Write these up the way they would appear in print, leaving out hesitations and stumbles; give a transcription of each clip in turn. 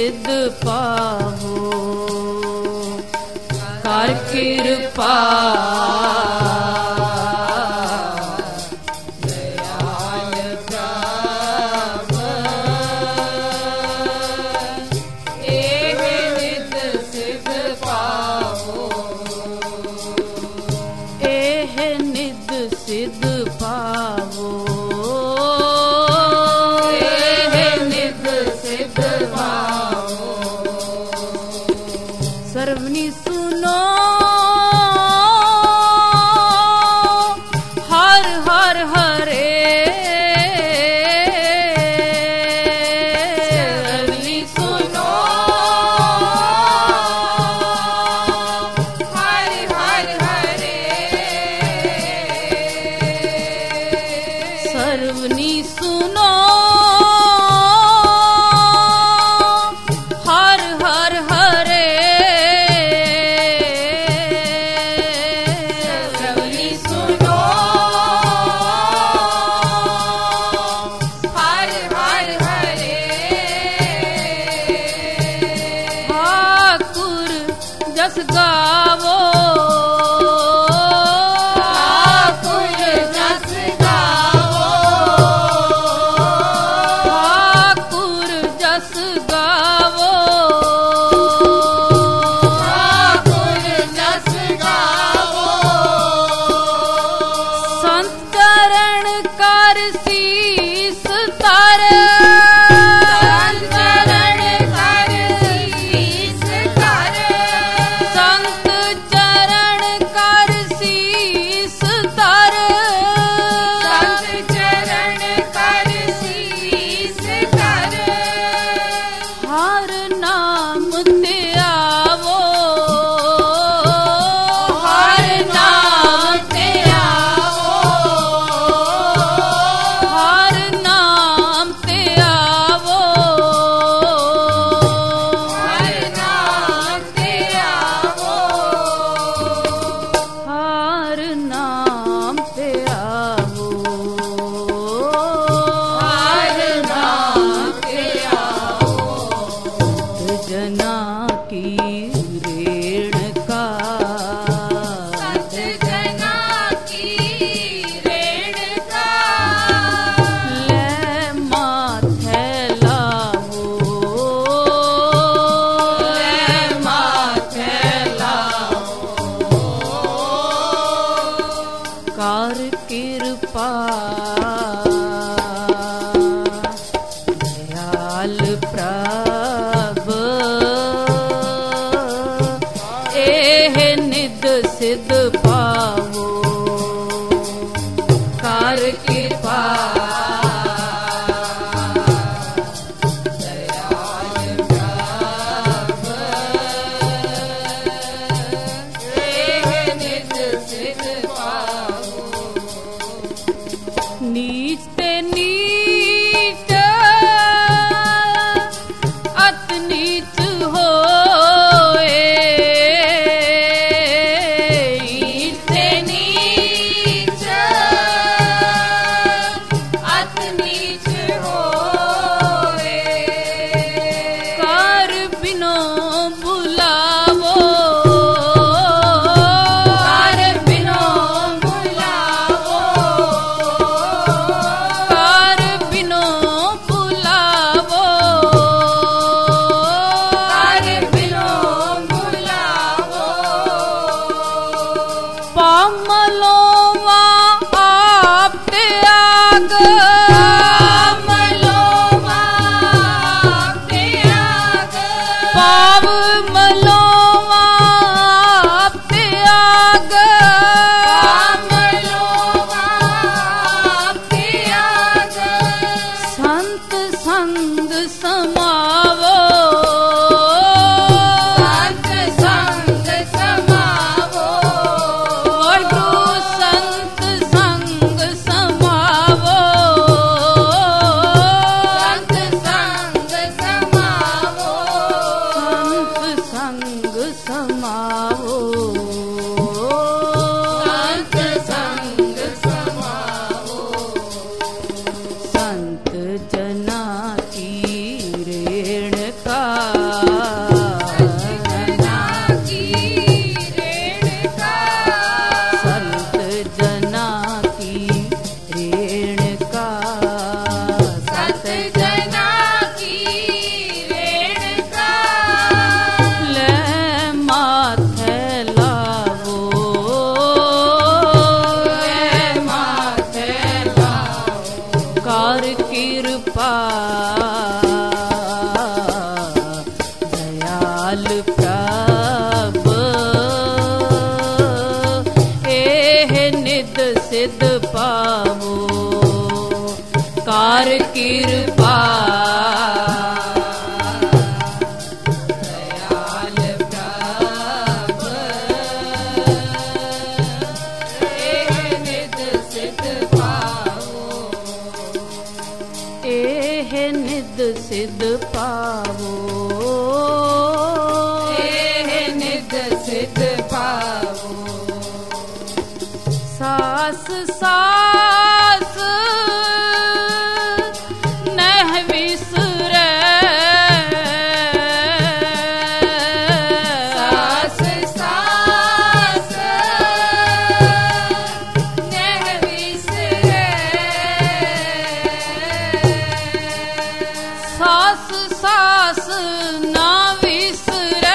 सिद्ध पावो कर कृपा सिद्ध पावो निध सिद्ध पावो सर्वनी सुनो हर हर हरे सर्वनी सुनो हर हर हरे सर्वनी सुनो हर हर हरे सर्वनी सुनो हर हर हरे ठाकुर जस गावो ठाकुर जस गावो ठाकुर जस गावो ठाकुर जस गावो संत चरण कर शीस तर चरण कर शीस कर संत चरण कर शीस तर संत चरण कर शीस कर हर नाम ते आवो हर नाम ते आवो हर नाम ते आवो हर नाम ते आवो हर नाम ते आवो हर नाम ते आवो जना की रेण का सत जना की रेणुका ले माथे लावो ले माथे लावो कर कृपा दयाल प्रभ एह निध सिद्ध पावो कर कृपा निध सिद्ध पावो नीच ते नीच अत नीच होए सिद्ध पावो कार कृपा दयाल प्रभ एह निध सिद्ध पावो एह निध सिद्ध पावो सास सास नह विसरे सास सास नह विसरे सास सास ना विसरे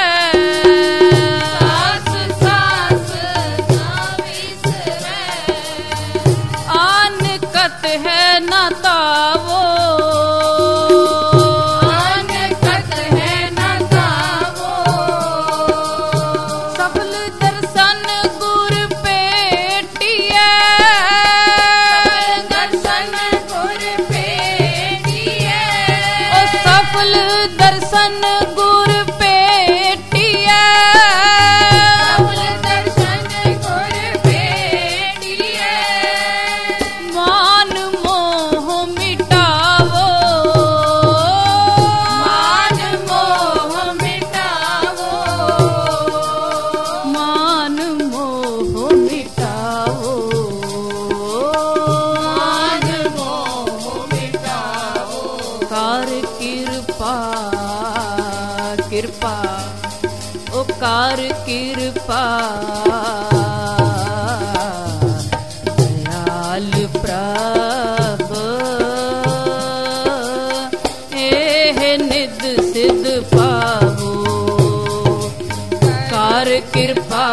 है न तावो अनकत है न तावो सफल दर्शन गुर पेटिए दर्शन गुर पेटिए ओ सफल दर्शन गुर पेटिए सफल दर्शन गुर पेटिए मान मोह मिटावो मान मोह मिटावो मान मोह मिटावो मान मोह मिटावो कार कृपा कृपा ओ कार कृपा दयाल प्रभ एह निध सिद्ध पावो कार कृपा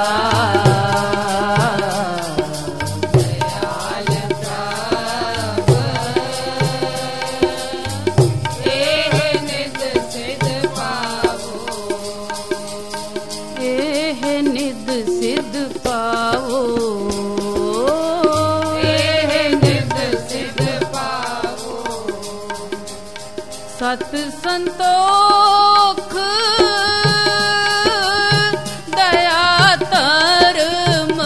दयाल प्रभ एह निध सिद्ध पावो एह निध सिद्ध पावो सत संतोख दया धर्म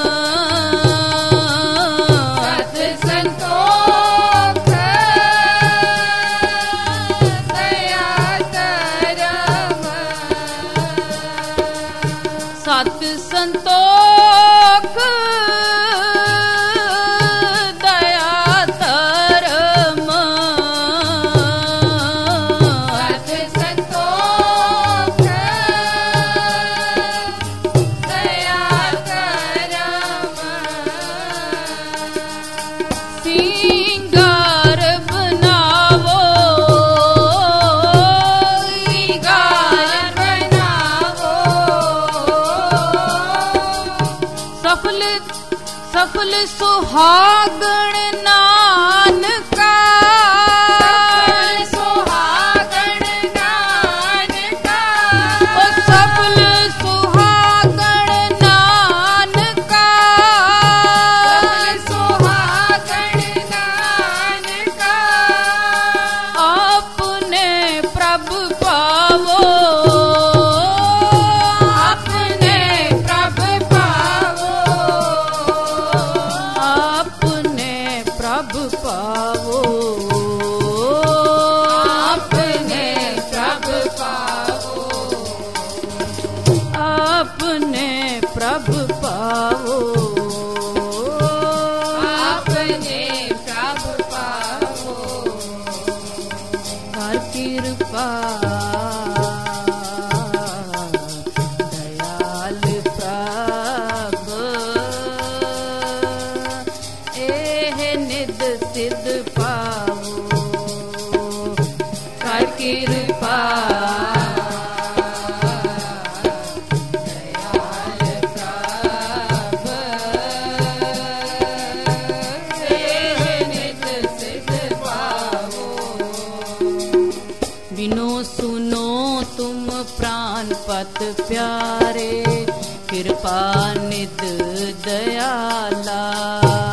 सत संतोख दया धर्म सत संतोख दया धर्म सिंगार बनावो सिंगार बनावो सफल सफल सुहागण नानका सुहागण नानका ओ सफल सुहागण नानका अपने प्रभु पावो अपने प्रभु पावो अपने प्रभु पावो अपने प्रभु पावो अपने प्रभु पावो अपने प्रभु पावो कर कृपा दयाल प्रभ एह निध सिद्ध पावो कर कृपा बिनो सुनो तुम प्राण पत प्यारे कृपा निध दयाला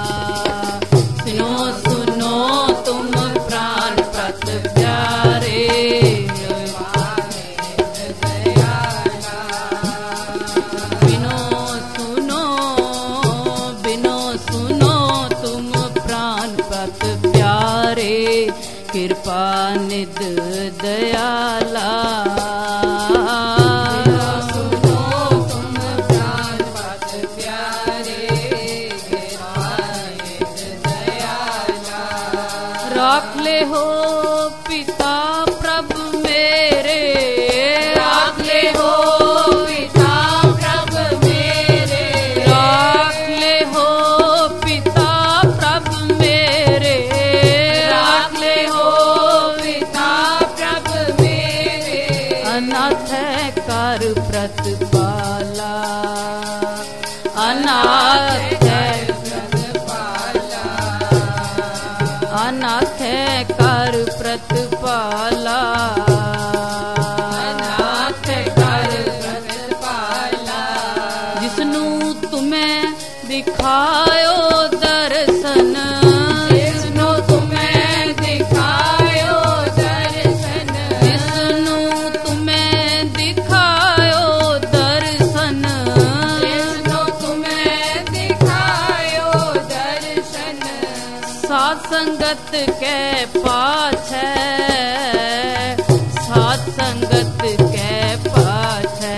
हो पिता प्रभु मेरे, राख ले हो पिता प्रभु मेरे, राख ले हो पिता प्रभु मेरे, राख ले हो पिता प्रभु मेरे। अनाथ कर प्रतिपाला, अनाथ अनाथ कर प्रतिपाला, अनाथ कर प्रतिपाला। जिसनु तुम्हें दिखायो दर्शन, जिसनु तुम्हें दिखायो दर्शन, जिसनु तुम्हें दिखायो दर्शन, जिसनु तुम्हें दिखायो दर्शन। सात संगत के पाछे, सात संगत के पाछे,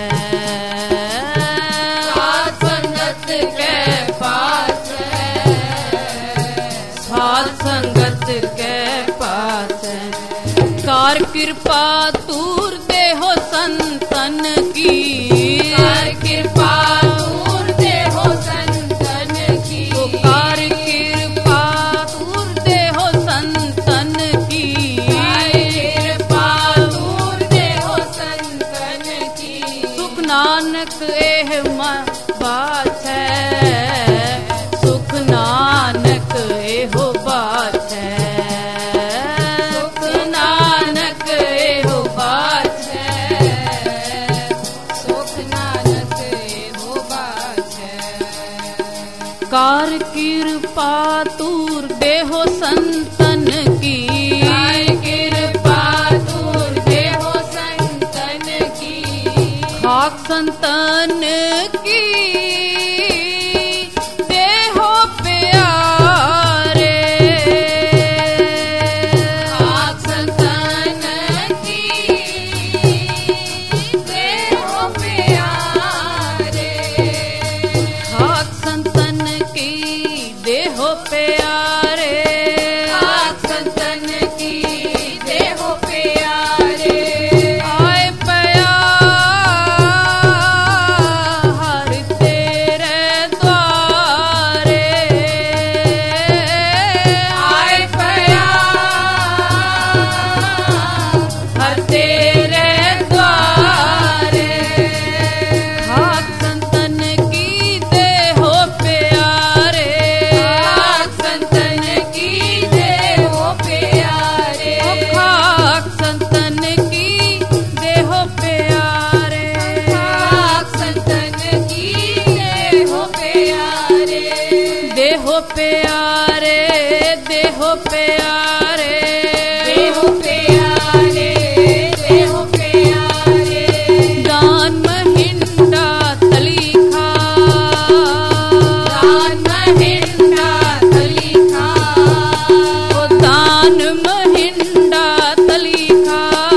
सात संगत के पाछे, सात संगत के पाछे। कार कृपा तूर दे हो संतन की, कार कृपा तूर दे हो संतन की, कार कृपा तूर दे हो संतन की, कृपा तूर दे हो संतन की। सुख नानक एह बात है, सुख नानक एहो बात है, सुख नानक एहो बात है, सुख नानक एहो बात है। कार कृपा तूर देहो संतन की, कार कृपा तूर देहो संतन की, खाक संतन की देहो प्यारे, खाक संतन की देहो प्यारे, खाक संतन की देहो प्यारे, खाक संतन की देहो प्यारे। आए प्यार तेरे द्वारे, आए प्यार तेरे द्वारे। खाक संतन की देहो प्यारे, खाक संतन की देहो प्यारे, खाक संतन की देहो प्यारे, खाक संतन की देहो प्यारे। देहो प्यारे, देहो प्यारे, देहो प्यारे, देहो प्यारे। दान महिंडा तलीखा, दान महिंडा तलीखा, ओ दान महिंडा तलीखा,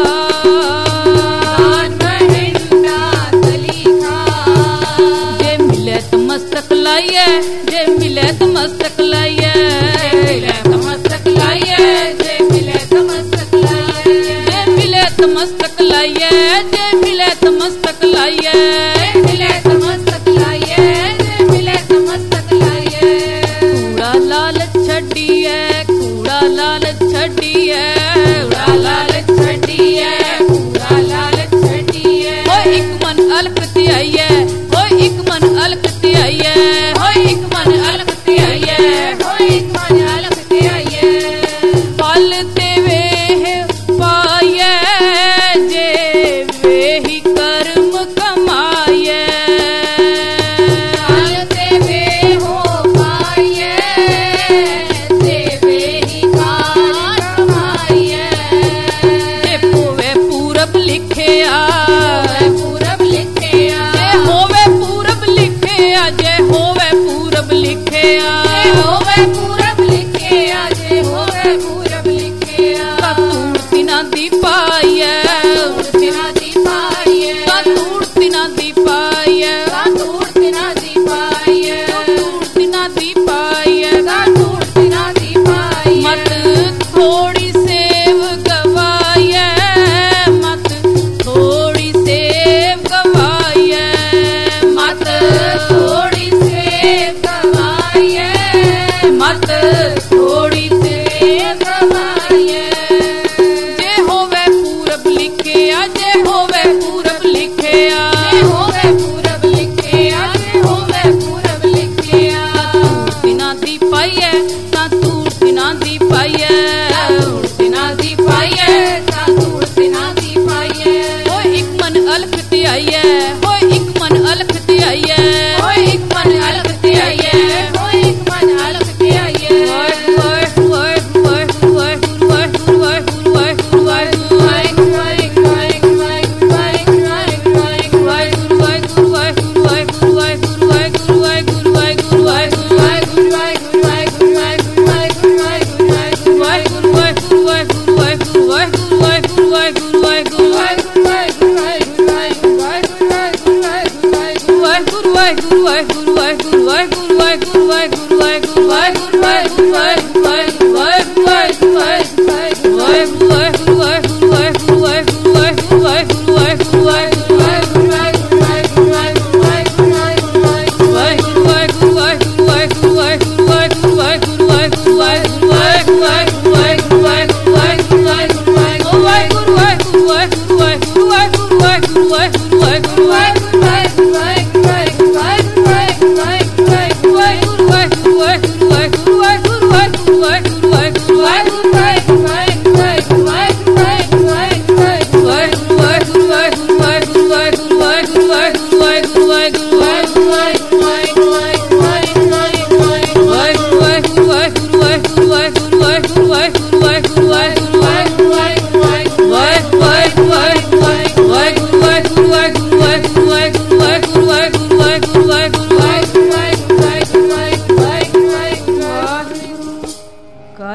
दान महिंडा तलीखा। जे मिले तो मस्तक लाइए, जे मिले तो मस्तक लाइए, जे मिले तो मस्तक लाइए, जे मिले तो मस्तक लाइए, जे मिले तो मस्तक लाइए, जे मिले तो मस्तक लाइए, जे मिले तो मस्तक लाइए, जे मिले तो मस्तक लाइए। कूड़ा लाल छड़िए, कूड़ा लाल छड़िए, कूड़ा लाल छड़िए, कूड़ा लाल छड़िए। हो एक मन अलकती आइए, हो एक मन अलकती आइए, हो एक मन अलकती आइए, हो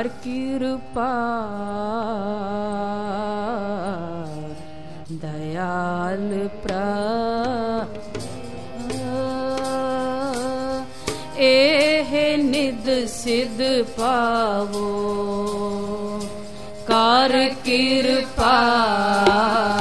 किरपा दयाल एह निध सिद्ध पावो कार किरपा